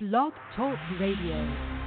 Blog Talk Radio.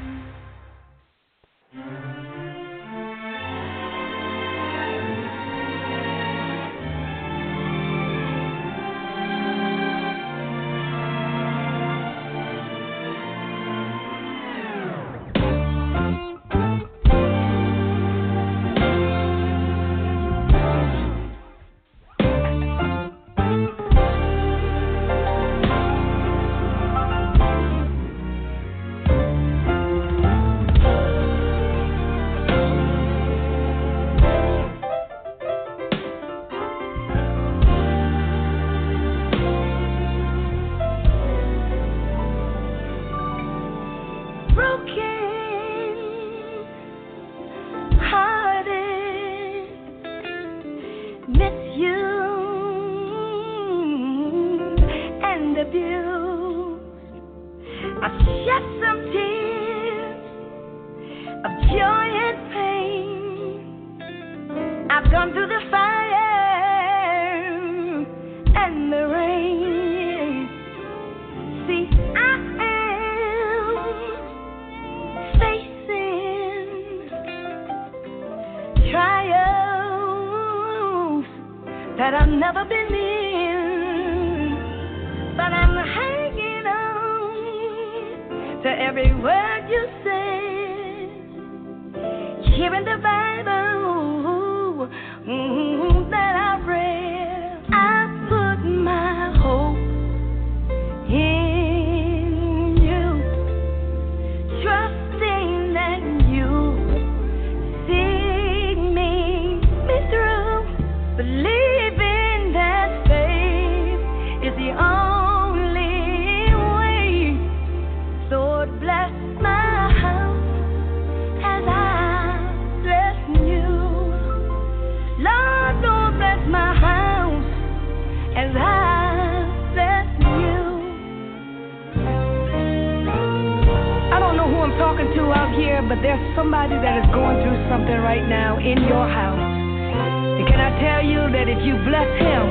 But there's somebody that is going through something right now in your house. And can I tell you that if you bless him,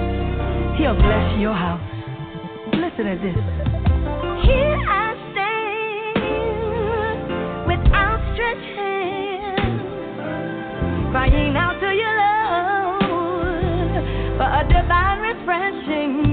he'll bless your house. Listen to this. Here I stand with outstretched hands, crying out to you, Lord, for a divine refreshing.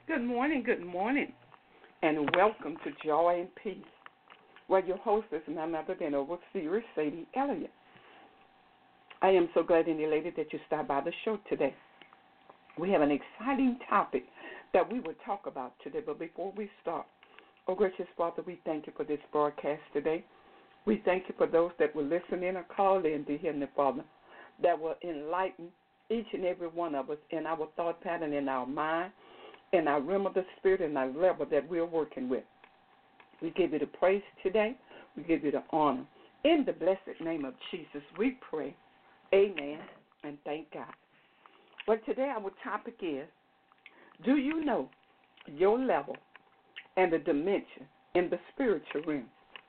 Good morning, and welcome to Joy and Peace, where your host is none other than Overseer Sadie Elliott. I am so glad and elated that you stopped by the show today. We have an exciting topic that we will talk about today, but before we start, oh gracious Father, we thank you for this broadcast today. We thank you for those that will listen in or call in, dear Heavenly Father, that will enlighten each and every one of us in our thought pattern, in our mind, in our realm of the Spirit, and our level that we're working with. We give you the praise today. We give you the honor. In the blessed name of Jesus, we pray. Amen, and thank God. Well, today our topic is, do you know your level and the dimension in the spiritual realm?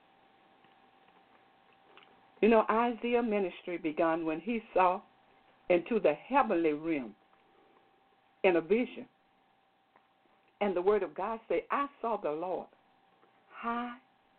You know, Isaiah's ministry began when he saw into the heavenly realm in a vision. And the word of God said, I saw the Lord high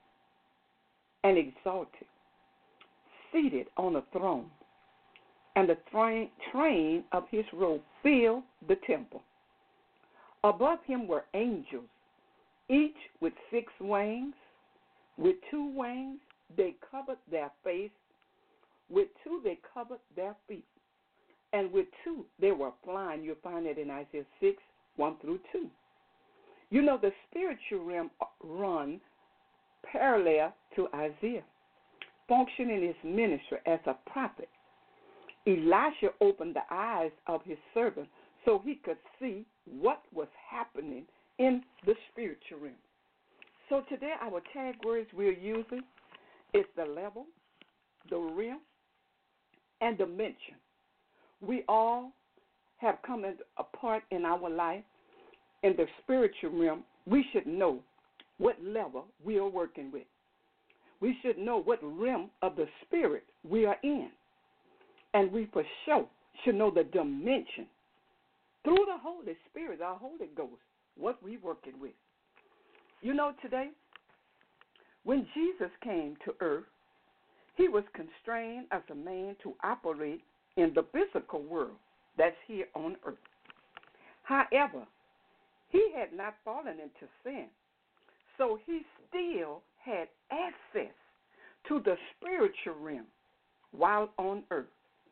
and exalted, seated on a throne, and the train of his robe filled the temple. Above him were angels, each with 6 wings. With 2 wings they covered their face, with 2 they covered their feet, and with 2 they were flying. You'll find it in Isaiah 6, 1 through 2. You know, the spiritual realm run parallel to Isaiah, functioning his ministry as a prophet. Elisha opened the eyes of his servant so he could see what was happening in the spiritual realm. So today our tag words we're using is the level, the realm, and dimension. We all have come a part in our life. In the spiritual realm, we should know what level we are working with. We should know what realm of the spirit we are in. And we for sure should know the dimension through the Holy Spirit, our Holy Ghost, what we're working with. You know, today, when Jesus came to earth, he was constrained as a man to operate in the physical world that's here on earth. However, he had not fallen into sin, so he still had access to the spiritual realm while on earth.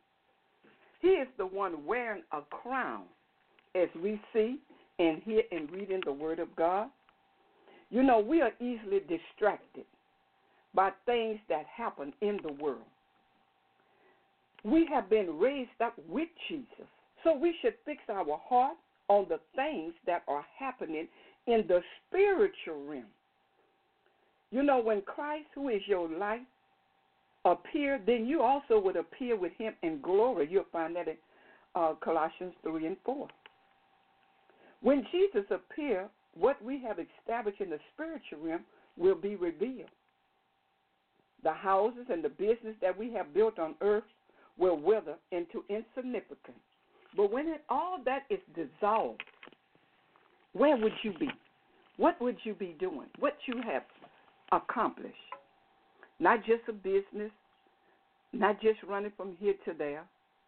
He is the one wearing a crown, as we see and hear and read in the Word of God. You know, we are easily distracted by things that happen in the world. We have been raised up with Jesus, so we should fix our heart on the things that are happening in the spiritual realm. You know, when Christ, who is your life, appeared, then you also would appear with him in glory. You'll find that in Colossians 3 and 4. When Jesus appeared, what we have established in the spiritual realm will be revealed. The houses and the business that we have built on earth will wither into insignificance. But when all that is dissolved, where would you be? What would you be doing? What you have accomplished? Not just a business, not just running from here to there.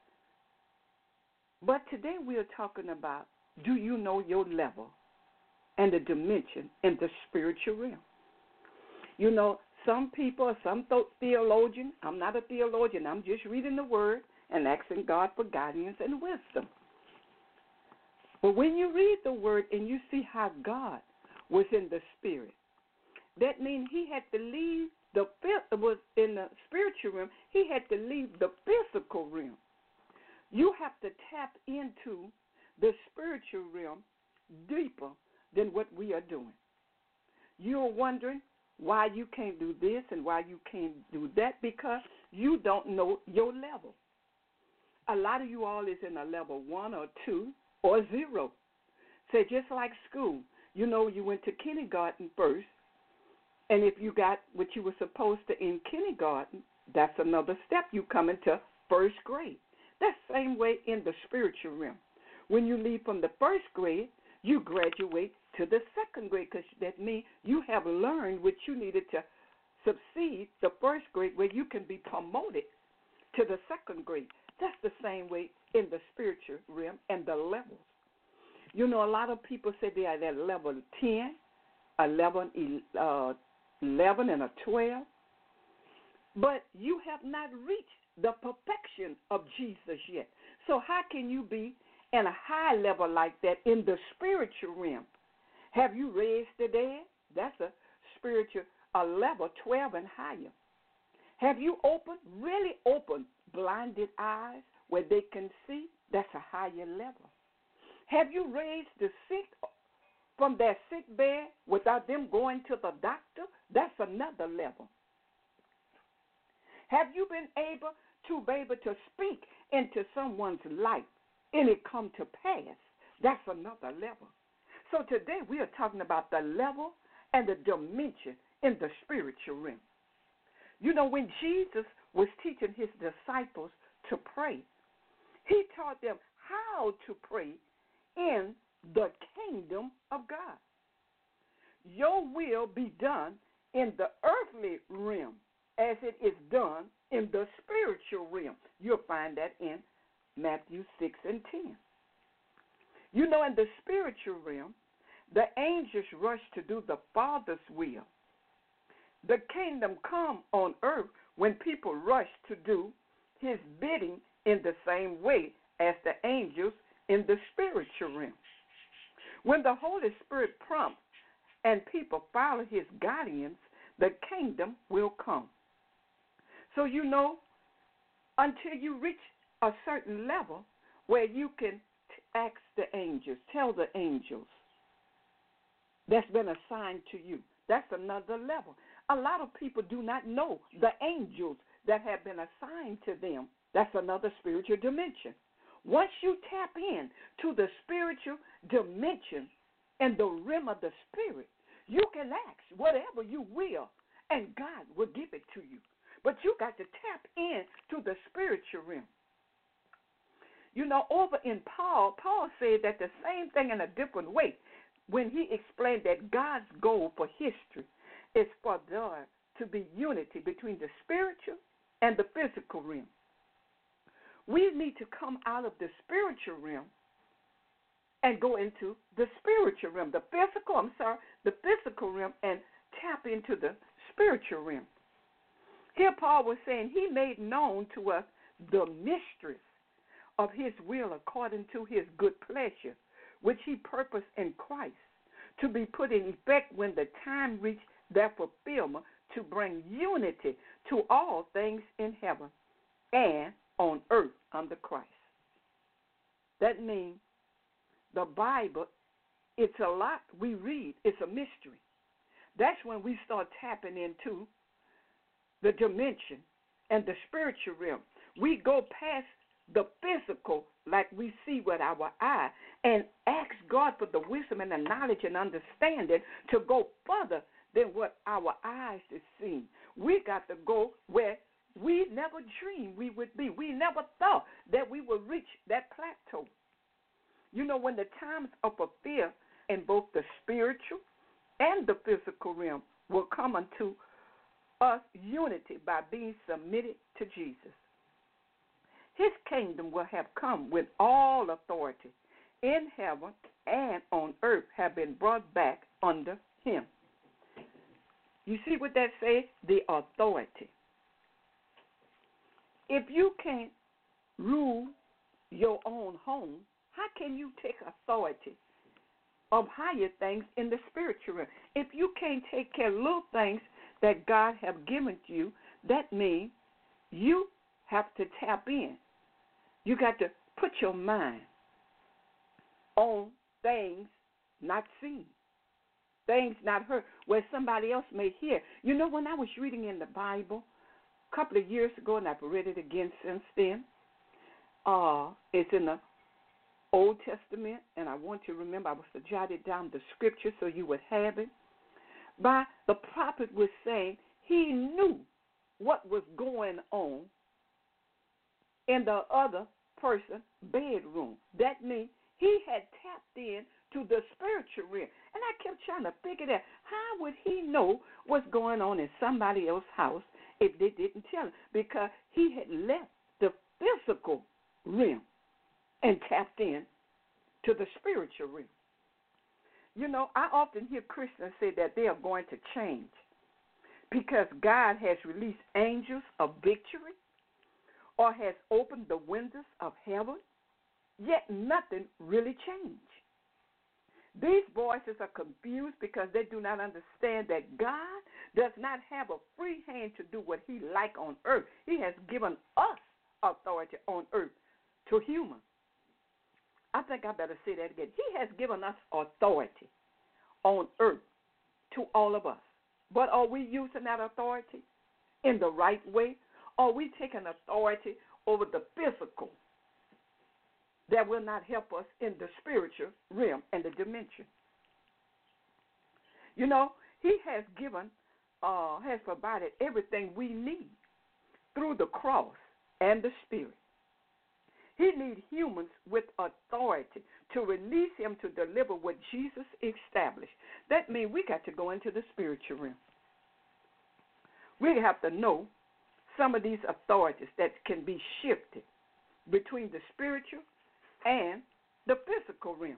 But today we are talking about, do you know your level and the dimension in the spiritual realm? You know, some people, some theologians, I'm not a theologian, I'm just reading the Word and asking God for guidance and wisdom. But when you read the Word and you see how God was in the Spirit, that means he had to leave was in the spiritual realm, he had to leave the physical realm. You have to tap into the spiritual realm deeper than what we are doing. You're wondering why you can't do this and why you can't do that, because you don't know your level. A lot of you all is in a level 1 or 2 or 0. So just like school, you know, you went to kindergarten first, and if you got what you were supposed to in kindergarten, that's another step. You come into first grade. That's the same way in the spiritual realm. When you leave from the first grade, you graduate to the second grade, because that means you have learned what you needed to succeed the first grade, where you can be promoted to the second grade. That's the same way in the spiritual realm and the levels. You know, a lot of people say they are at level 10, a level 11, and a 12. But you have not reached the perfection of Jesus yet. So how can you be in a high level like that in the spiritual realm? Have you raised the dead? That's a spiritual level 12 and higher. Have you really opened blinded eyes where they can see? That's a higher level. Have you raised the sick from their sick bed without them going to the doctor? That's another level. Have you been able to speak into someone's life and it come to pass? That's another level. So today we are talking about the level and the dimension in the spiritual realm. You know, when Jesus was teaching his disciples to pray, he taught them how to pray in the kingdom of God. Your will be done in the earthly realm as it is done in the spiritual realm. You'll find that in Matthew 6 and 10. You know, in the spiritual realm, the angels rush to do the Father's will. The kingdom come on earth when people rush to do his bidding in the same way as the angels in the spiritual realm. When the Holy Spirit prompts and people follow his guidance, the kingdom will come. So you know, until you reach a certain level where you can ask the angels, tell the angels that's been assigned to you. That's another level. A lot of people do not know the angels that have been assigned to them. That's another spiritual dimension. Once you tap in to the spiritual dimension and the realm of the spirit, you can ask whatever you will, and God will give it to you. But you got to tap in to the spiritual realm. You know, over in Paul said that the same thing in a different way when he explained that God's goal for history is for there to be unity between the spiritual and the physical realm. We need to come out of the spiritual realm and go into the spiritual realm, the physical realm, and tap into the spiritual realm. Here Paul was saying he made known to us the mysteries of his will according to his good pleasure, which he purposed in Christ to be put in effect when the time reached their fulfillment, to bring unity to all things in heaven and on earth under Christ. That means the Bible, it's a lot we read, it's a mystery. That's when we start tapping into the dimension and the spiritual realm. We go past the physical like we see with our eye and ask God for the wisdom and the knowledge and understanding to go further than what our eyes have seen. We got to go where we never dreamed we would be. We never thought that we would reach that plateau. You know, when the times of fulfillment in both the spiritual and the physical realm will come unto us unity by being submitted to Jesus. His kingdom will have come with all authority in heaven and on earth have been brought back under him. You see what that says? The authority. If you can't rule your own home, how can you take authority of higher things in the spiritual realm? If you can't take care of little things that God have given to you, that means you have to tap in. You got to put your mind on things not seen, things not heard, where somebody else may hear. You know, when I was reading in the Bible a couple of years ago, and I've read it again since then, it's in the Old Testament, and I want you to remember, I was to jot it down, the scripture, so you would have it. By the prophet was saying he knew what was going on in the other person's bedroom. That means he had tapped in to the spiritual realm. And I kept trying to figure that. How would he know what's going on in somebody else's house if they didn't tell him? Because he had left the physical realm and tapped in to the spiritual realm. You know, I often hear Christians say that they are going to change because God has released angels of victory or has opened the windows of heaven, yet nothing really changed. These voices are confused because they do not understand that God does not have a free hand to do what he likes on earth. He has given us authority on earth to humans. I think I better say that again. He has given us authority on earth to all of us. But are we using that authority in the right way? Are we taking authority over the physical that will not help us in the spiritual realm and the dimension? You know, he has has provided everything we need through the cross and the Spirit. He needs humans with authority to release him to deliver what Jesus established. That means we got to go into the spiritual realm. We have to know some of these authorities that can be shifted between the spiritual and the physical realm.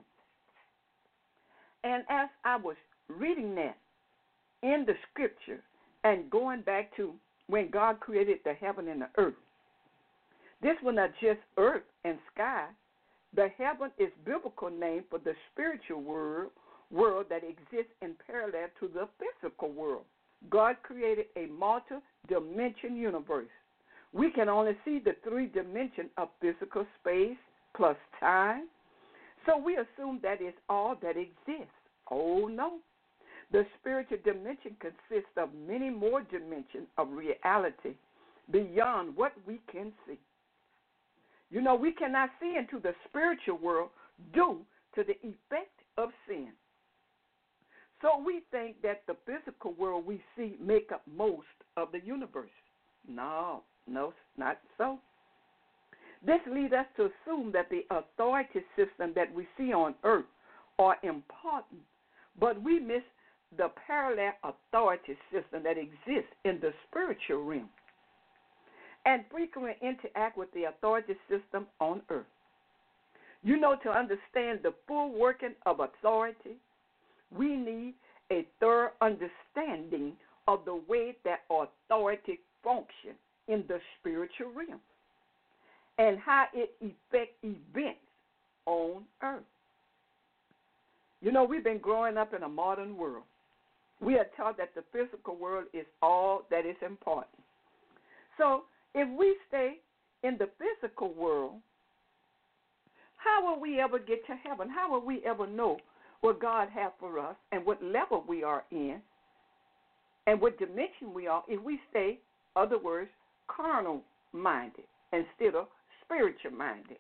And as I was reading that in the scripture and going back to when God created the heaven and the earth, this was not just earth and sky. The heaven is biblical name for the spiritual world that exists in parallel to the physical world. God created a multi-dimension universe. We can only see the 3 dimensions of physical space plus time. So we assume that is all that exists. Oh, no. The spiritual dimension consists of many more dimensions of reality beyond what we can see. You know, we cannot see into the spiritual world due to the effect of sin. So we think that the physical world we see make up most of the universe. No, not so. This leads us to assume that the authority system that we see on earth are important, but we miss the parallel authority system that exists in the spiritual realm and frequently interact with the authority system on earth. You know, to understand the full working of authority, we need a thorough understanding of the way that authority functions in the spiritual realm and how it affects events on earth. You know, we've been growing up in a modern world. We are taught that the physical world is all that is important. So if we stay in the physical world, how will we ever get to heaven? How will we ever know what God has for us and what level we are in and what dimension we are if we stay, other words, carnal-minded instead of spiritual-minded?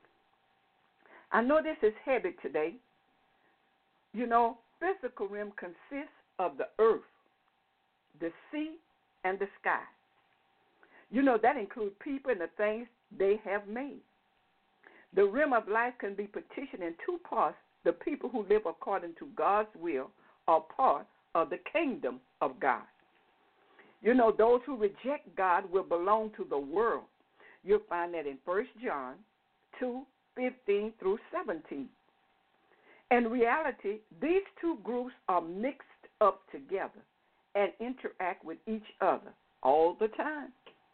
I know this is heavy today. You know, physical realm consists of the earth, the sea, and the sky. You know, that includes people and the things they have made. The realm of life can be partitioned in 2 parts. The people who live according to God's will are part of the kingdom of God. You know, those who reject God will belong to the world. You'll find that in 1 John 2:15 through 17. In reality, these 2 groups are mixed up together and interact with each other all the time.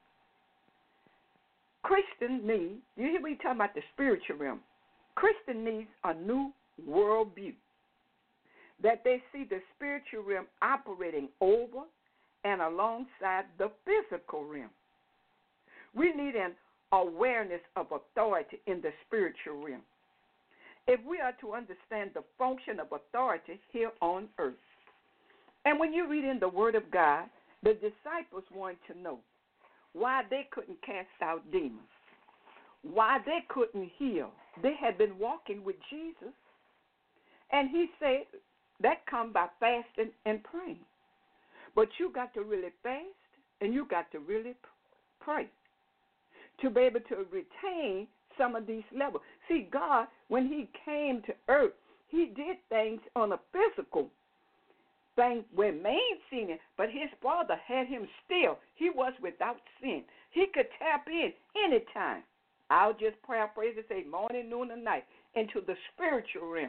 Christian needs, you hear me talking about the spiritual realm, Christian needs a new worldview, that they see the spiritual realm operating over and alongside the physical realm. We need an awareness of authority in the spiritual realm if we are to understand the function of authority here on earth. And when you read in the Word of God, the disciples wanted to know why they couldn't cast out demons, why they couldn't heal. They had been walking with Jesus, and he said that comes by fasting and praying. But you got to really fast, and you got to really pray to be able to retain some of these levels. See, God, when he came to earth, he did things on a physical thing where man seen it, but his Father had him still. He was without sin. He could tap in anytime I'll just paraphrase and say morning, noon, and night into the spiritual realm.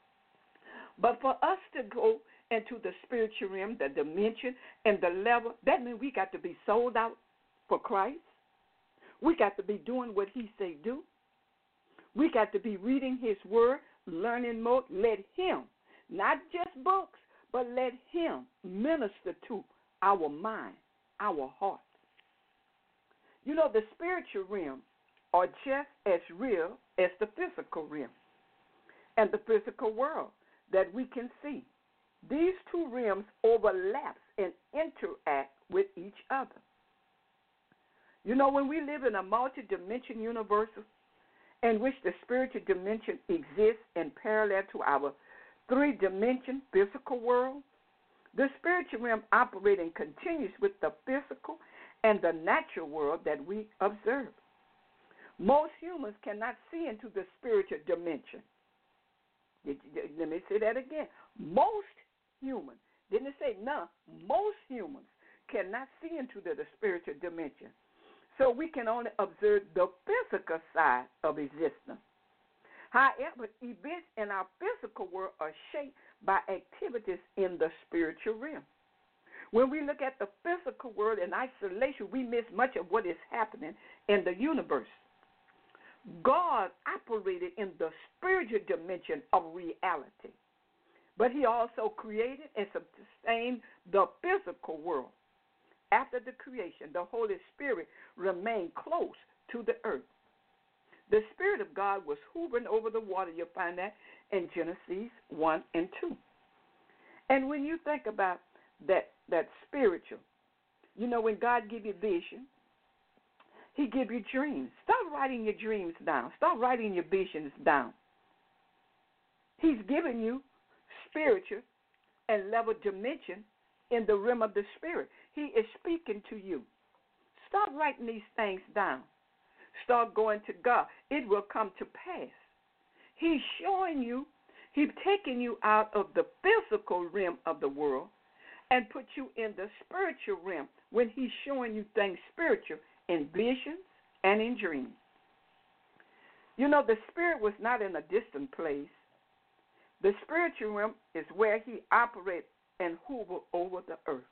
But for us to go into the spiritual realm, the dimension, and the level, that means we got to be sold out for Christ. We got to be doing what he say do. We got to be reading his word, learning more. Let him, not just books, but let him minister to our mind, our heart. You know, the spiritual realm are just as real as the physical realm and the physical world that we can see. These two realms overlap and interact with each other. You know, when we live in a multi-dimension universe in which the spiritual dimension exists in parallel to our three-dimension physical world, the spiritual realm operating continues with the physical and the natural world that we observe. Most humans cannot see into the spiritual dimension. Let me say that again. Most humans, didn't it say none? Most humans cannot see into the spiritual dimension. So we can only observe the physical side of existence. However, events in our physical world are shaped by activities in the spiritual realm. When we look at the physical world in isolation, we miss much of what is happening in the universe. God operated in the spiritual dimension of reality, but he also created and sustained the physical world. After the creation, the Holy Spirit remained close to the earth. The Spirit of God was hovering over the water. You'll find that in Genesis 1 and 2. And when you think about that spiritual, you know, when God gives you vision, he gives you dreams. Start writing your dreams down. Start writing your visions down. He's giving you spiritual and level dimension in the realm of the spirit. He is speaking to you. Start writing these things down. Start going to God. It will come to pass. He's showing you, he's taking you out of the physical realm of the world and put you in the spiritual realm when he's showing you things spiritual in visions and in dreams. You know, the spirit was not in a distant place. The spiritual realm is where he operates and hover over the earth.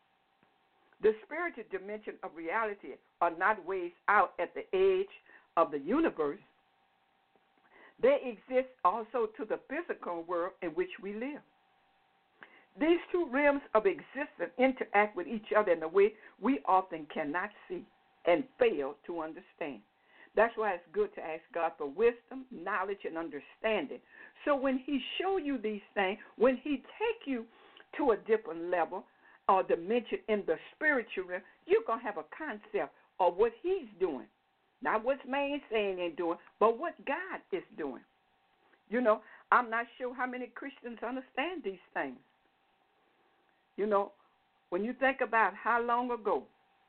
The spiritual dimension of reality are not ways out at the edge of the universe. They exist also to the physical world in which we live. These two realms of existence interact with each other in a way we often cannot see and fail to understand. That's why it's good to ask God for wisdom, knowledge, and understanding. So when he show you these things, when he take you to a different level or dimension in the spiritual realm, you're going to have a concept of what he's doing. Not what man saying and doing, but what God is doing. You know, I'm not sure how many Christians understand these things. You know, when you think about how long ago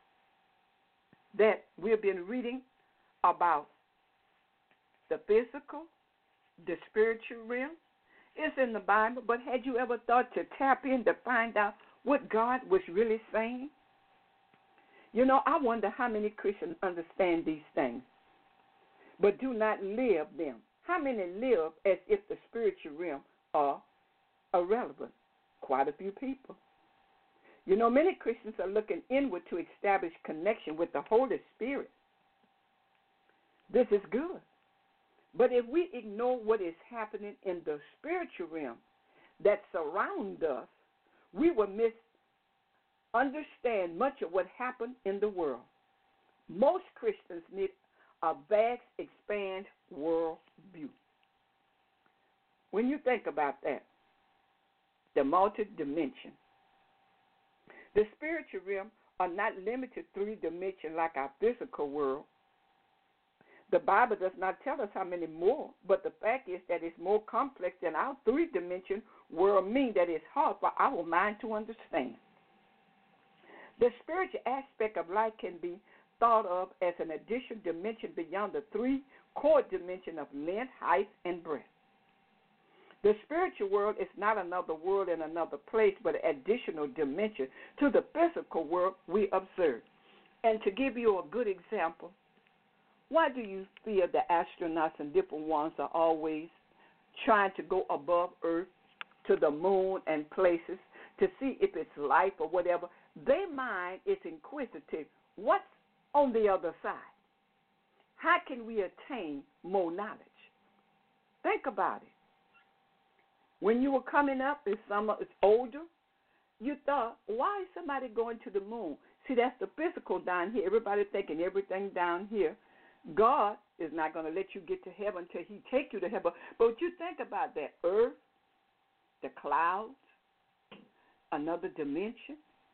that we've been reading about the physical, the spiritual realm, it's in the Bible, but had you ever thought to tap in to find out what God was really saying? You know, I wonder how many Christians understand these things, but do not live them. How many live as if the spiritual realm are irrelevant? Quite a few people. You know, many Christians are looking inward to establish connection with the Holy Spirit. This is good. But if we ignore what is happening in the spiritual realm that surrounds us, we will misunderstand much of what happened in the world. Most Christians need a vast, expanded world view. When you think about that, the multi-dimension, the spiritual realm are not limited to three dimensions like our physical world. The Bible does not tell us how many more, but the fact is that it's more complex than our three-dimension world, meaning that it's hard for our mind to understand. The spiritual aspect of life can be thought of as an additional dimension beyond the three core dimensions of length, height, and breadth. The spiritual world is not another world in another place, but an additional dimension to the physical world we observe. And to give you a good example, Why do you feel the astronauts and different ones are always trying to go above Earth to the moon and places to see if it's life or whatever? Their mind is inquisitive. What's on the other side? How can we attain more knowledge? Think about it. When you were coming up, it's older, you thought, why is somebody going to the moon? See, that's the physical down here. Everybody thinking everything down here. God is not going to let you get to heaven until he take you to heaven. But you think about that earth, the clouds, another dimension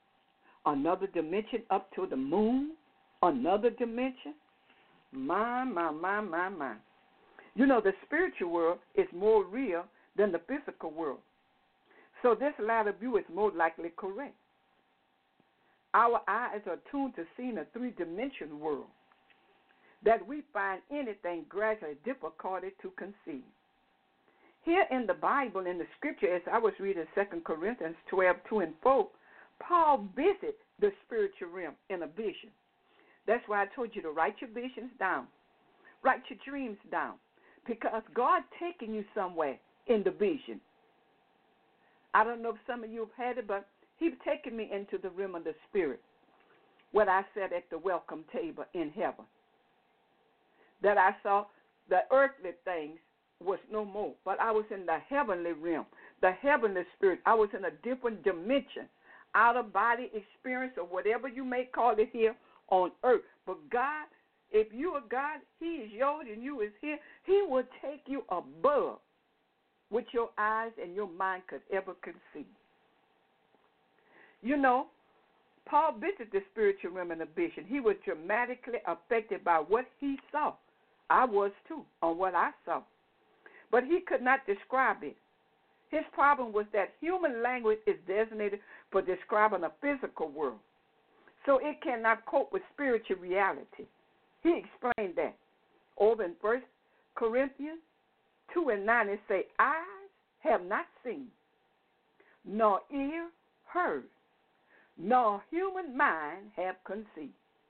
up to the moon, another dimension. My. You know, the spiritual world is more real than the physical world. So this latter view is more likely correct. Our eyes are tuned to seeing a three-dimensional world that we find anything gradually difficult to conceive. Here in the Bible, in the scripture, as I was reading 2 Corinthians 12:2-4, Paul visited the spiritual realm in a vision. That's why I told you to write your visions down. Write your dreams down. Because God taking you somewhere in the vision. I don't know if some of you have had it, but he's taken me into the realm of the spirit when I sat at the welcome table in heaven. That I saw the earthly things was no more, but I was in the heavenly realm, the heavenly spirit. I was in a different dimension, out-of-body experience or whatever you may call it here on earth. But God, if you are God, he is yours and you is here. He will take you above what your eyes and your mind could ever conceive. You know, Paul visited the spiritual realm in a vision. He was dramatically affected by what he saw. I was too, on what I saw. But he could not describe it. His problem was that human language is designated for describing a physical world. So it cannot cope with spiritual reality. He explained that. Over in 1 Corinthians 2:9, it say, eyes have not seen, nor ear heard, nor human mind have conceived.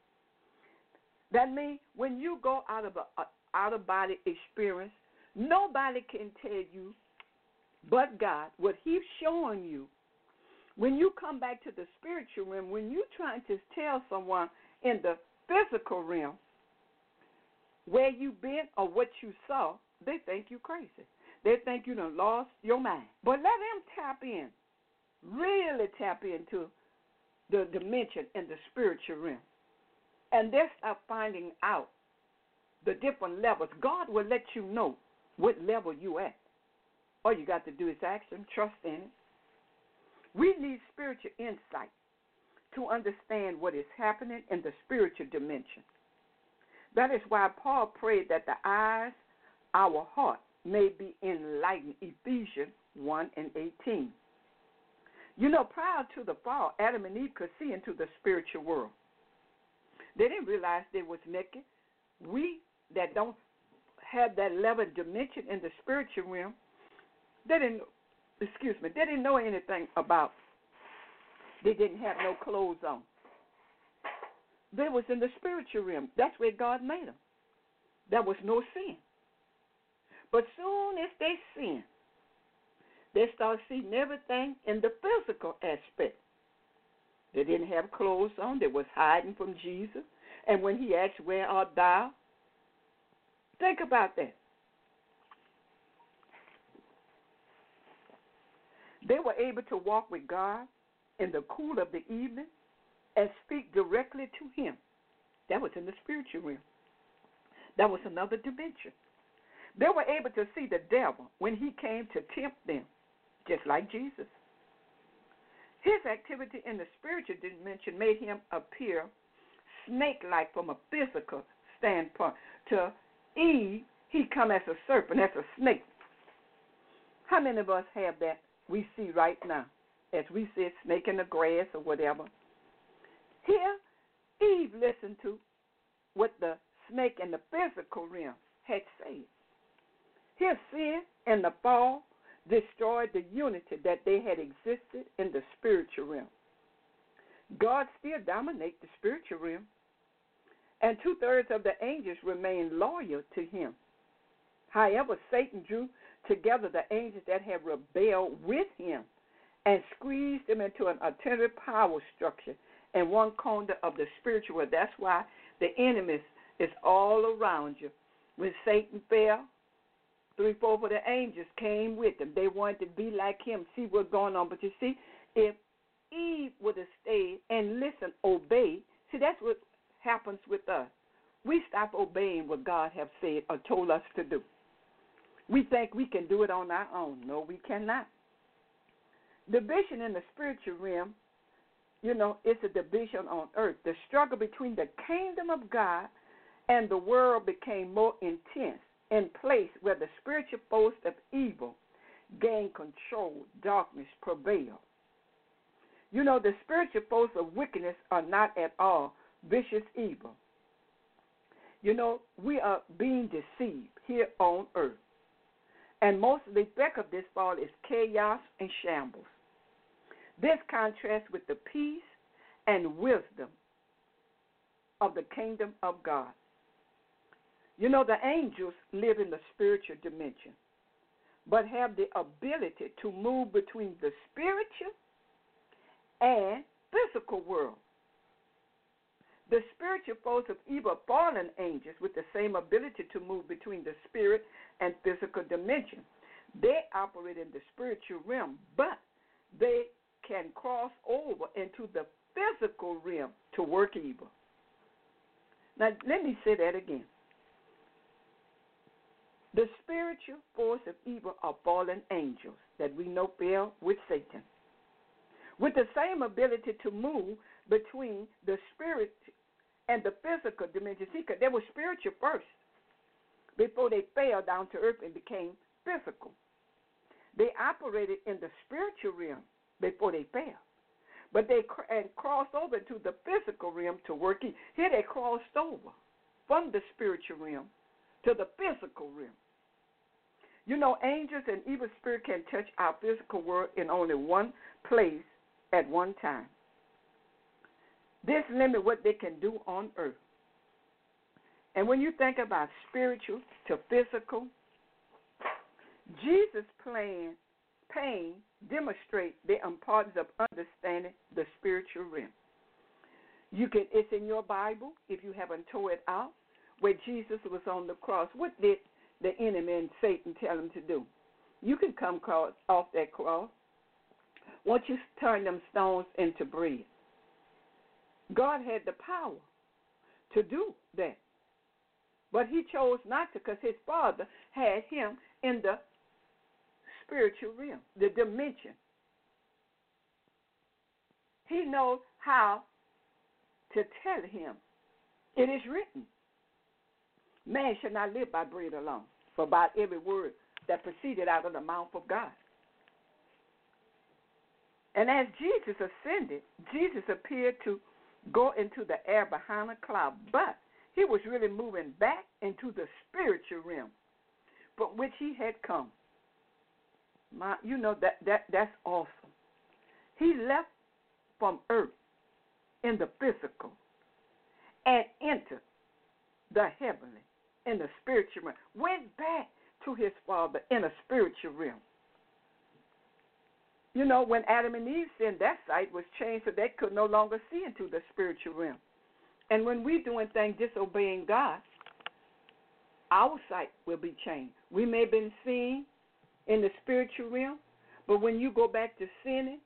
That means when you go out of an out-of-body experience, nobody can tell you but God what he's showing you. When you come back to the spiritual realm, when you're trying to tell someone in the physical realm where you've been or what you saw, they think you crazy. They think you done lost your mind. But let them tap in, really tap into the dimension in the spiritual realm. And they start finding out the different levels. God will let you know what level you at. All you got to do is ask him, trust in it. We need spiritual insight to understand what is happening in the spiritual dimension. That is why Paul prayed that the eyes, our heart, may be enlightened, Ephesians 1:18. You know, prior to the fall, Adam and Eve could see into the spiritual world. They didn't realize they was naked. We that don't have that level dimension in the spiritual realm, they didn't know anything about. They didn't have no clothes on. They was in the spiritual realm. That's where God made them. There was no sin. But soon as they sin, they start seeing everything in the physical aspect. They didn't have clothes on. They was hiding from Jesus. And when he asked, where art thou? Think about that. They were able to walk with God in the cool of the evening and speak directly to him. That was in the spiritual realm. That was another dimension. They were able to see the devil when he came to tempt them, just like Jesus. His activity in the spiritual dimension made him appear snake-like from a physical standpoint. To Eve, he come as a serpent, as a snake. How many of us have that we see right now as we see a snake in the grass or whatever? Here, Eve listened to what the snake in the physical realm had said. His sin and the fall destroyed the unity that they had existed in the spiritual realm. God still dominates the spiritual realm. and 2/3 of the angels remained loyal to him. However, Satan drew together the angels that had rebelled with him and squeezed them into an alternative power structure in one corner of the spiritual world. That's why the enemy is all around you. When Satan fell, 3/4 of the angels came with him. They wanted to be like him, see what's going on. But you see, if Eve would have stayed and listened, obeyed, see, that's what happens with us. We stop obeying what God has said or told us to do. We think we can do it on our own. No, we cannot. Division in the spiritual realm, it's a division on earth. The struggle between the kingdom of God and the world became more intense in place where the spiritual force of evil gained control, darkness prevailed. The spiritual force of wickedness are not at all vicious evil. We are being deceived here on earth. And most of the effect of this fall is chaos and shambles. This contrasts with the peace and wisdom of the kingdom of God. The angels live in the spiritual dimension, but have the ability to move between the spiritual and physical world. The spiritual force of evil fallen angels with the same ability to move between the spirit and physical dimension. They operate in the spiritual realm, but they can cross over into the physical realm to work evil. Now, let me say that again. The spiritual force of evil are fallen angels that we know fell with Satan, with the same ability to move between the spirit and the physical dimension. See, they were spiritual first before they fell down to earth and became physical. They operated in the spiritual realm before they fell, but they crossed over to the physical realm to work. Here they crossed over from the spiritual realm to the physical realm. Angels and evil spirits can touch our physical world in only one place at one time. This limits what they can do on earth. And when you think about spiritual to physical, Jesus' pain demonstrates the importance of understanding the spiritual realm. It's in your Bible, if you haven't tore it out, where Jesus was on the cross. What did the enemy and Satan tell him to do? You can come off that cross. Once you turn them stones into bread. God had the power to do that. But he chose not to because his Father had him in the spiritual realm, the dimension. He knows how to tell him. It is written, man shall not live by bread alone, but by every word that proceeded out of the mouth of God. And as Jesus ascended, Jesus appeared to go into the air behind a cloud, but he was really moving back into the spiritual realm from which he had come. That's awesome. He left from earth in the physical and entered the heavenly in the spiritual realm, went back to his Father in a spiritual realm. When Adam and Eve sinned, that sight was changed so they could no longer see into the spiritual realm. And when we're doing things disobeying God, our sight will be changed. We may have been seeing in the spiritual realm, but when you go back to sinning,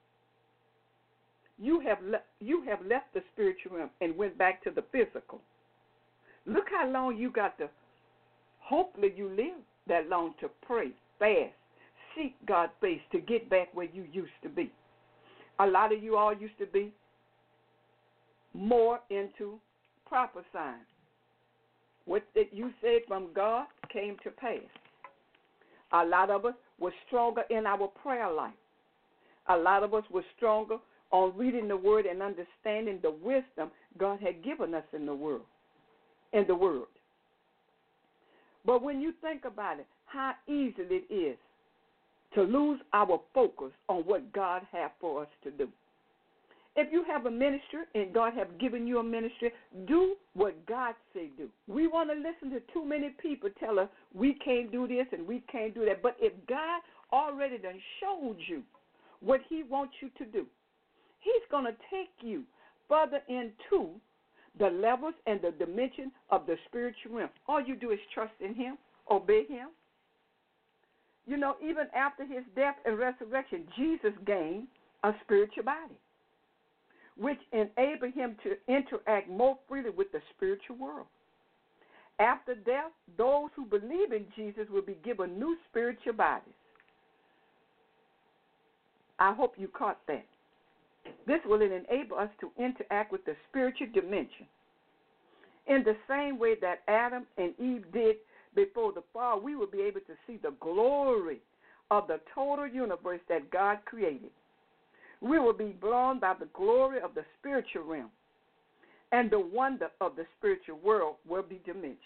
you have left the spiritual realm and went back to the physical. Look how long you got to, hopefully you live that long to pray, fast, seek God's face to get back where you used to be. A lot of you all used to be more into prophesying. What that you said from God came to pass. A lot of us were stronger in our prayer life. A lot of us were stronger on reading the Word and understanding the wisdom God had given us in the world, in the Word. But when you think about it, how easy it is to lose our focus on what God has for us to do. If you have a ministry and God have given you a ministry, do what God say do. We want to listen to too many people tell us we can't do this and we can't do that. But if God already done showed you what he wants you to do, he's going to take you further into the levels and the dimension of the spiritual realm. All you do is trust in him, obey him. You know, even after his death and resurrection, Jesus gained a spiritual body, which enabled him to interact more freely with the spiritual world. After death, those who believe in Jesus will be given new spiritual bodies. I hope you caught that. This will enable us to interact with the spiritual dimension. In the same way that Adam and Eve did before the fall, we will be able to see the glory of the total universe that God created. We will be blown by the glory of the spiritual realm, and the wonder of the spiritual world will be diminished.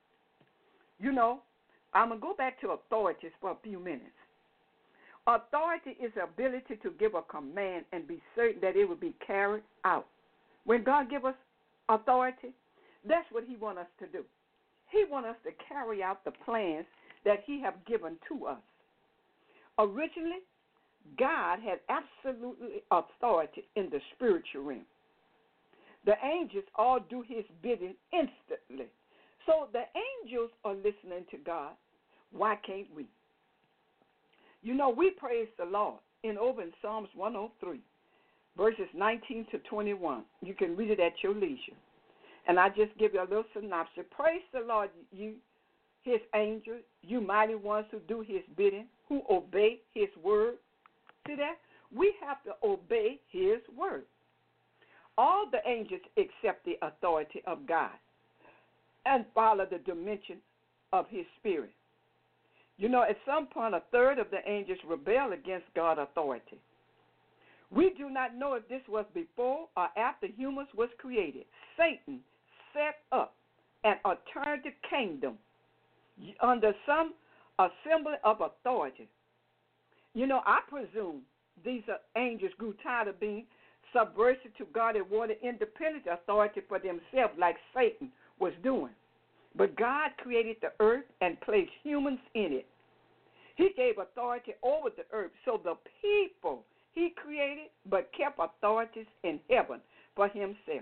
You know, I'm going to go back to authorities for a few minutes. Authority is the ability to give a command and be certain that it will be carried out. When God gives us authority, that's what he wants us to do. He wants us to carry out the plans that he has given to us. Originally, God had absolutely authority in the spiritual realm. The angels all do his bidding instantly. So the angels are listening to God. Why can't we? You know, we praise the Lord over in Psalms 103, verses 19 to 21. You can read it at your leisure. And I just give you a little synopsis. Praise the Lord, you, his angels, you mighty ones who do his bidding, who obey his word. See that? We have to obey his word. All the angels accept the authority of God and follow the dimension of his spirit. You know, at some point, a third of the angels rebel against God's authority. We do not know if this was before or after humans was created. Satan set up an alternative kingdom under some assembly of authority. You know, I presume these angels grew tired of being subversive to God and wanted independent authority for themselves like Satan was doing. But God created the earth and placed humans in it. He gave authority over the earth so the people he created but kept authorities in heaven for himself.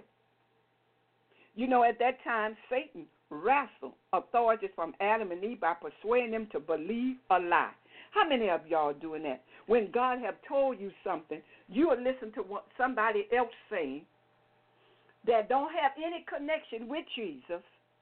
You know, at that time, Satan wrestled authorities from Adam and Eve by persuading them to believe a lie. How many of y'all doing that? When God have told you something, you will listen to what somebody else saying that don't have any connection with Jesus,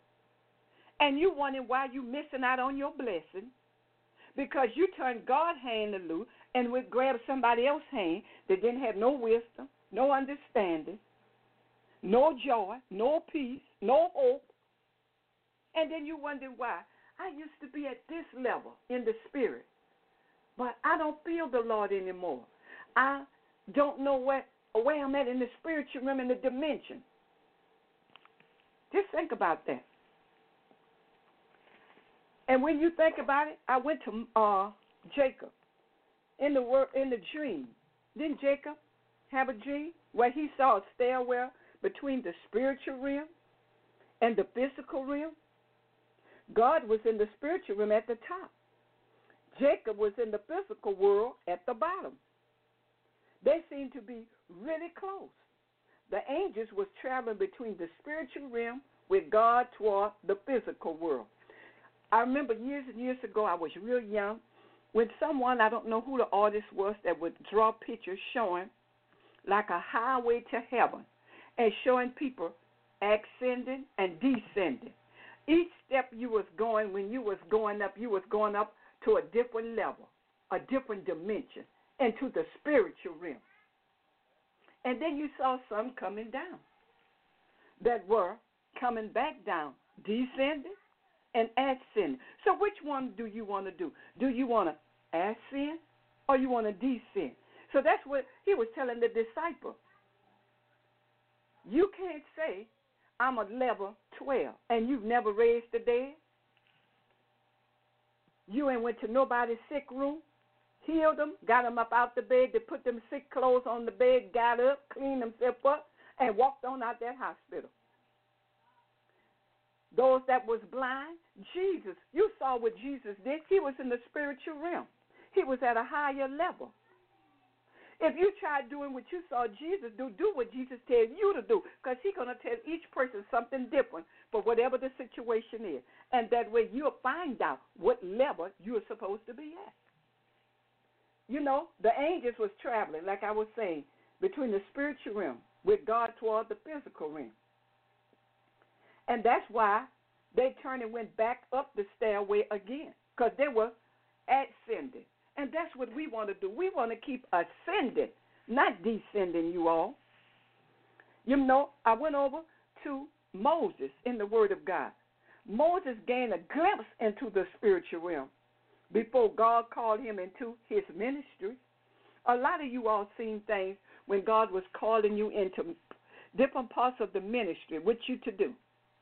and you wondering why you missing out on your blessing because you turned God's hand loose and would grab somebody else's hand that didn't have no wisdom, no understanding, no joy, no peace, no hope. And then you wonder why. I used to be at this level in the spirit, but I don't feel the Lord anymore. I don't know where I'm at in the spiritual realm, in the dimension. Just think about that. And when you think about it, I went to Jacob in the dream. Didn't Jacob have a dream where he saw a stairwell between the spiritual realm and the physical realm? God was in the spiritual realm at the top. Jacob was in the physical world at the bottom. They seemed to be really close. The angels was traveling between the spiritual realm with God toward the physical world. I remember years and years ago, I was real young, when someone, I don't know who the artist was, that would draw pictures showing like a highway to heaven and showing people ascending and descending. Each step you was going, when you was going up to a different level, a different dimension, into the spiritual realm. And then you saw some coming down that were coming back down, descending and ascending. So which one do you want to do? Do you want to ascend or you want to descend? So that's what he was telling the disciple. You can't say, I'm a level 12, and you've never raised the dead. You ain't went to nobody's sick room, healed them, got them up out the bed. They put them sick clothes on the bed, got up, cleaned themselves up, and walked on out that hospital. Those that was blind, Jesus, you saw what Jesus did. He was in the spiritual realm. He was at a higher level. If you try doing what you saw Jesus do what Jesus tells you to do, because he's going to tell each person something different for whatever the situation is. And that way you'll find out what level you're supposed to be at. You know, the angels was traveling, like I was saying, between the spiritual realm with God toward the physical realm. And that's why they turned and went back up the stairway again, because they were ascending. And that's what we want to do. We want to keep ascending, not descending, you all. You know, I went over to Moses in the Word of God. Moses gained a glimpse into the spiritual realm before God called him into his ministry. A lot of you all seen things when God was calling you into different parts of the ministry, what you to do.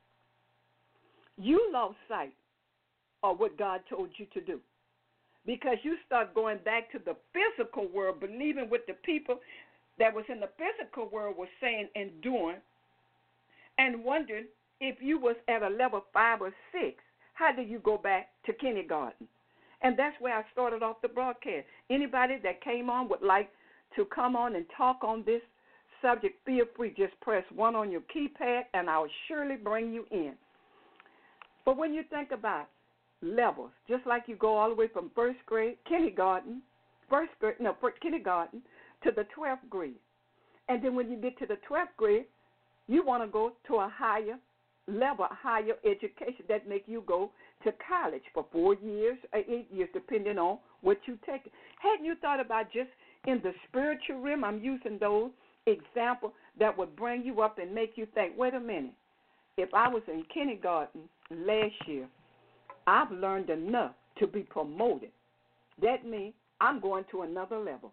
You lost sight of what God told you to do because you start going back to the physical world, believing what the people that was in the physical world were saying and doing, and wondering if you was at a level 5 or 6, how do you go back to kindergarten? And that's where I started off the broadcast. Anybody that came on would like to come on and talk on this subject, feel free. Just press 1 on your keypad, and I'll surely bring you in. But when you think about levels, just like you go all the way from first grade, kindergarten to the 12th grade. And then when you get to the 12th grade, you want to go to a higher level, a higher education that make you go to college for 4 years or 8 years, depending on what you take. Hadn't you thought about just in the spiritual realm, I'm using those examples that would bring you up and make you think, wait a minute, if I was in kindergarten last year, I've learned enough to be promoted. That means I'm going to another level.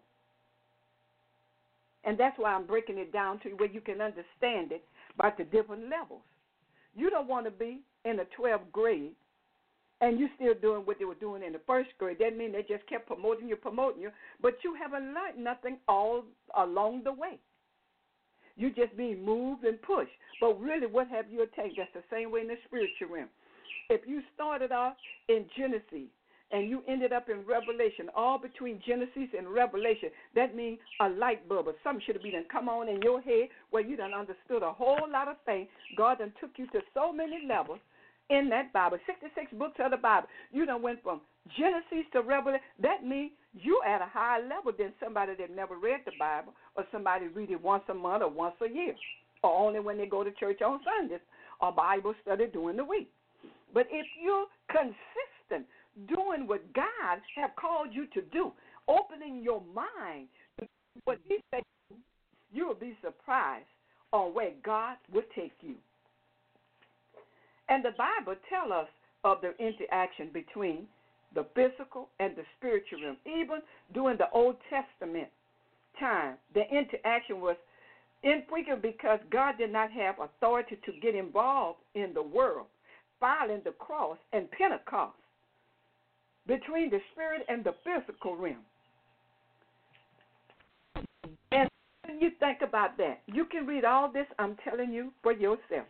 And that's why I'm breaking it down to you where you can understand it by the different levels. You don't want to be in the 12th grade and you're still doing what they were doing in the first grade. That means they just kept promoting you, but you haven't learned nothing all along the way. You're just being moved and pushed. But really, what have you attained? That's the same way in the spiritual realm. If you started off in Genesis and you ended up in Revelation, all between Genesis and Revelation, that means a light bulb or something should have been come on in your head where you done understood a whole lot of things. God done took you to so many levels in that Bible, 66 books of the Bible. You done went from Genesis to Revelation. That means you at a higher level than somebody that never read the Bible or somebody read it once a month or once a year or only when they go to church on Sundays or Bible study during the week. But if you're consistent doing what God have called you to do, opening your mind to what he said, you will be surprised on where God will take you. And the Bible tells us of the interaction between the physical and the spiritual realm. Even during the Old Testament time, the interaction was infrequent because God did not have authority to get involved in the world, filing the cross and Pentecost between the spirit and the physical realm. And when you think about that, you can read all this, I'm telling you, for yourself.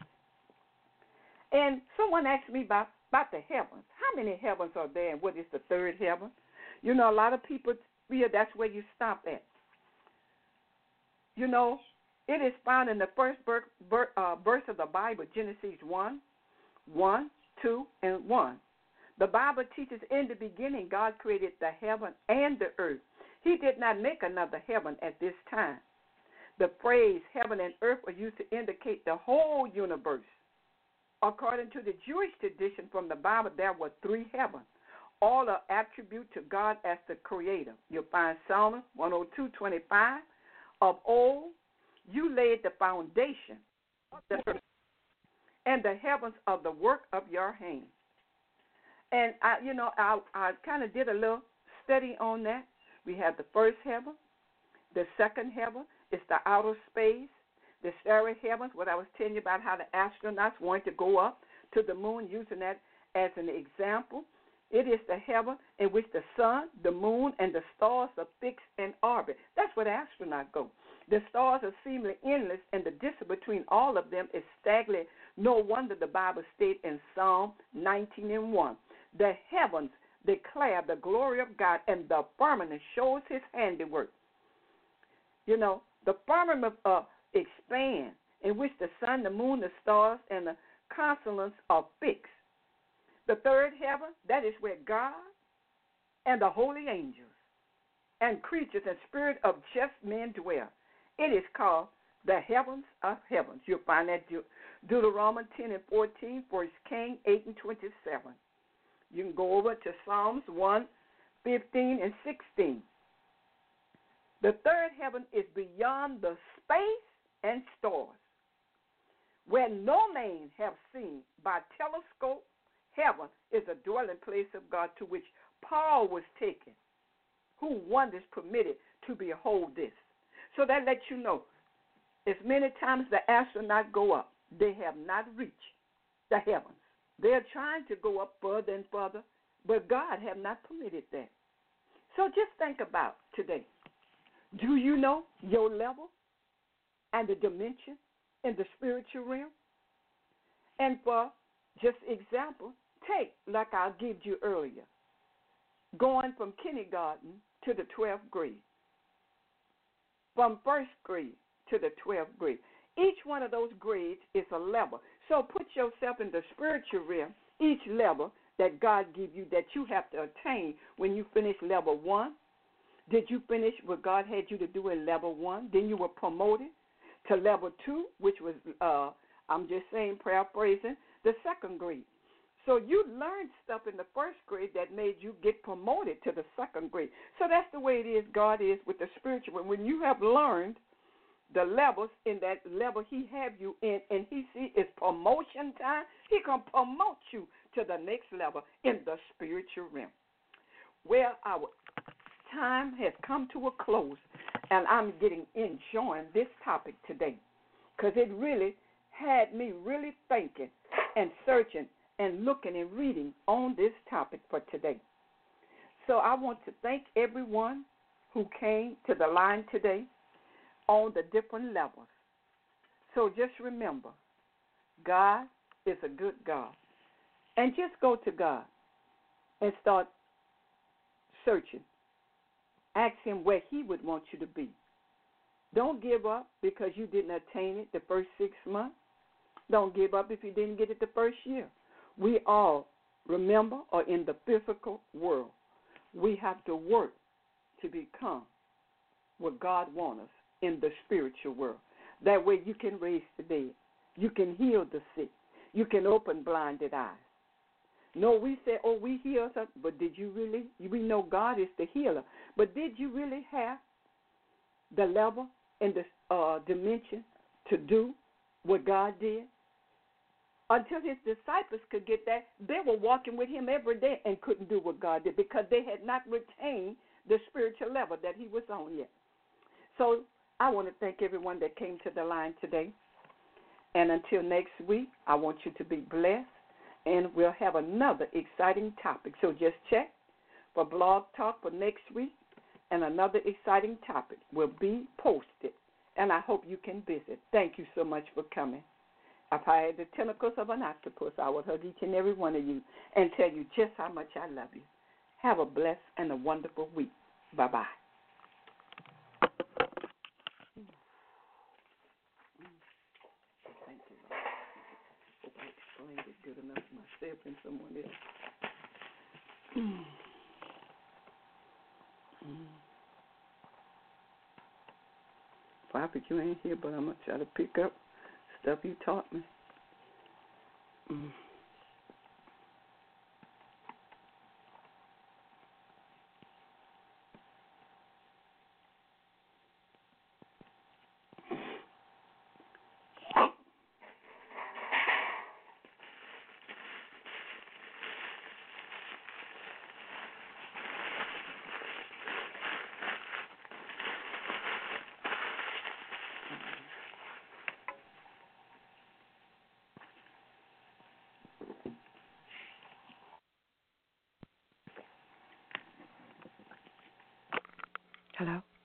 And someone asked me about the heavens. How many heavens are there and what is the third heaven? You know, a lot of people feel that's where you stop at. You know, it is found in the first verse of the Bible, Genesis 1, 2, and 1. The Bible teaches in the beginning God created the heaven and the earth. He did not make another heaven at this time. The phrase heaven and earth are used to indicate the whole universe. According to the Jewish tradition from the Bible, there were 3 heavens. All are attribute to God as the creator. You'll find Psalm 102:25. Of old, you laid the foundation of the earth, and the heavens are the work of your hands. And I kind of did a little study on that. We have the first heaven, the second heaven is the outer space, the starry heavens, what I was telling you about how the astronauts wanted to go up to the moon, using that as an example. It is the heaven in which the sun, the moon, and the stars are fixed in orbit. That's where the astronauts go. The stars are seemingly endless, and the distance between all of them is staggering. No wonder the Bible states in Psalm 19:1, the heavens declare the glory of God, and the firmament shows his handiwork. You know, the firmament expands, in which the sun, the moon, the stars, and the constellations are fixed. The third heaven, that is where God and the holy angels and creatures and spirit of just men dwell. It is called the heavens of heavens. You'll find that Deuteronomy 10:14, 1 Kings 8:27. You can go over to Psalms 1:15 and 16. The third heaven is beyond the space and stars, where no man have seen by telescope. Heaven is a dwelling place of God, to which Paul was taken, who one is permitted to behold this. So that lets you know, as many times the astronauts go up, they have not reached the heavens. They're trying to go up further and further, but God have not permitted that. So just think about today. Do you know your level and the dimension in the spiritual realm? And for just example, take, like I gave you earlier, going from kindergarten to the 12th grade, from first grade to the 12th grade. Each one of those grades is a level. So put yourself in the spiritual realm, each level that God gives you that you have to attain when you finish level 1. Did you finish what God had you to do in level 1? Then you were promoted to level 2, which was, I'm just saying, paraphrasing, the second grade. So you learned stuff in the first grade that made you get promoted to the second grade. So that's the way it is, God is with the spiritual. When you have learned the levels in that level he have you in, and he see it's promotion time, he can promote you to the next level in the spiritual realm. Well, our time has come to a close, and I'm enjoying this topic today, because it really had me really thinking and searching and looking and reading on this topic for today. So I want to thank everyone who came to the line today on the different levels. So just remember, God is a good God. And just go to God and start searching. Ask him where he would want you to be. Don't give up because you didn't attain it the first 6 months. Don't give up if you didn't get it the first year. We all, remember, are in the physical world. We have to work to become what God wants us in the spiritual world. That way you can raise the dead. You can heal the sick. You can open blinded eyes. No, we say, oh, we heal something, but did you really? We know God is the healer, but did you really have the level and the dimension to do what God did? Until his disciples could get that, they were walking with him every day and couldn't do what God did because they had not retained the spiritual level that he was on yet. So I want to thank everyone that came to the line today. And until next week, I want you to be blessed, and we'll have another exciting topic. So just check for Blog Talk for next week, and another exciting topic will be posted, and I hope you can visit. Thank you so much for coming. If I had the tentacles of an octopus, I would hug each and every one of you and tell you just how much I love you. Have a blessed and a wonderful week. Bye-bye. Thank you, Lord. Hope I explained it good enough myself and someone else. Prophet, you ain't here, but I'm going to try to pick up stuff you taught me. Hello?